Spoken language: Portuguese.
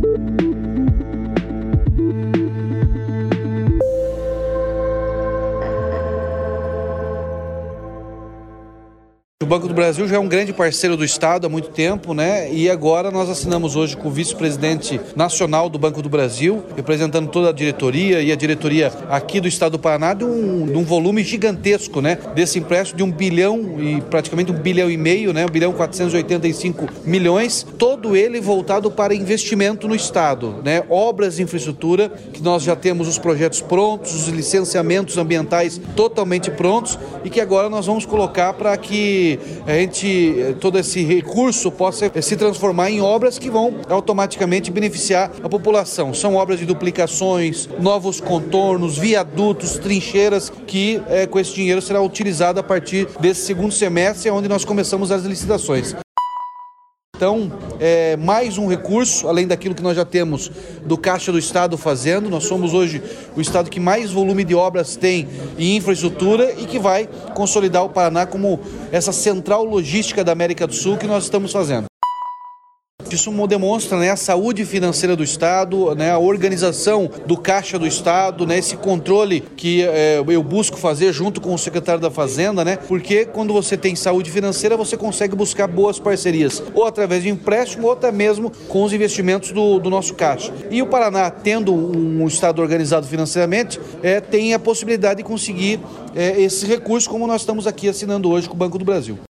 O Banco do Brasil já é um grande parceiro do Estado há muito tempo, né? E agora nós assinamos hoje com o vice-presidente nacional do Banco do Brasil, representando toda a diretoria e a diretoria aqui do Estado do Paraná, de um volume gigantesco, né? Desse empréstimo de 1 bilhão e praticamente 1,5 bilhão, né? 1 bilhão 485 milhões, todo ele voltado para investimento no Estado, né? Obras de infraestrutura, que nós já temos os projetos prontos, os licenciamentos ambientais totalmente prontos e que agora nós vamos colocar para que todo esse recurso possa se transformar em obras que vão automaticamente beneficiar a população. São obras de duplicações, novos contornos, viadutos, trincheiras, que com esse dinheiro será utilizado a partir desse segundo semestre, onde nós começamos as licitações. Então, mais um recurso, além daquilo que nós já temos do Caixa do Estado fazendo. Nós somos hoje o Estado que mais volume de obras tem em infraestrutura e que vai consolidar o Paraná como essa central logística da América do Sul que nós estamos fazendo. Isso demonstra, né, a saúde financeira do Estado, né, a organização do Caixa do Estado, né, esse controle que eu busco fazer junto com o secretário da Fazenda, né, porque quando você tem saúde financeira você consegue buscar boas parcerias, ou através de empréstimo ou até mesmo com os investimentos do nosso Caixa. E o Paraná, tendo um Estado organizado financeiramente, tem a possibilidade de conseguir esse recurso, como nós estamos aqui assinando hoje com o Banco do Brasil.